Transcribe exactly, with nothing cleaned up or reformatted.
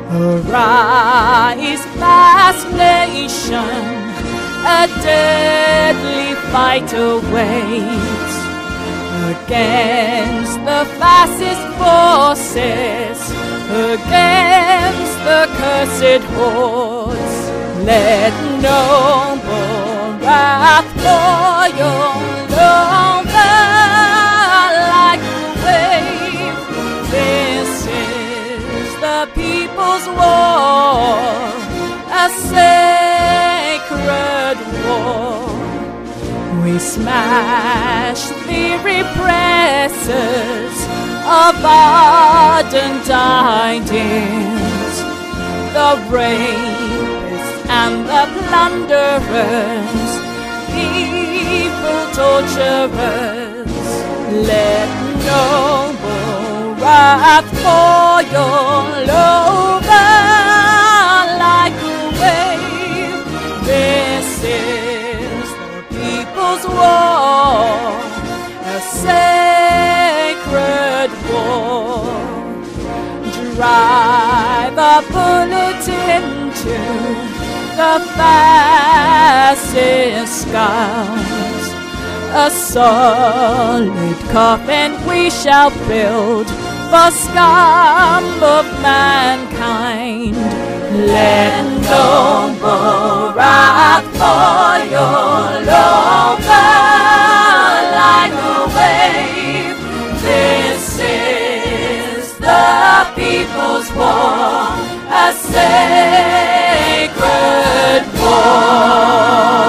Arise, vast nation, a deadly fight awaits against the fascist forces, against the cursed hordes. Let noble wrath boil over like a wave. This is the people's war, a sacred war. We smash the repressors of ardent ideas, the rapists and the plunderers, evil torturers. Let noble wrath boil over like a wave. This is the people's war, a sacred war. Drive a bullet into the fascist skulls. A solid coffin we shall build for scum of mankind. Let noble wrath boil over like a wave. This is the people's war, a sacred war.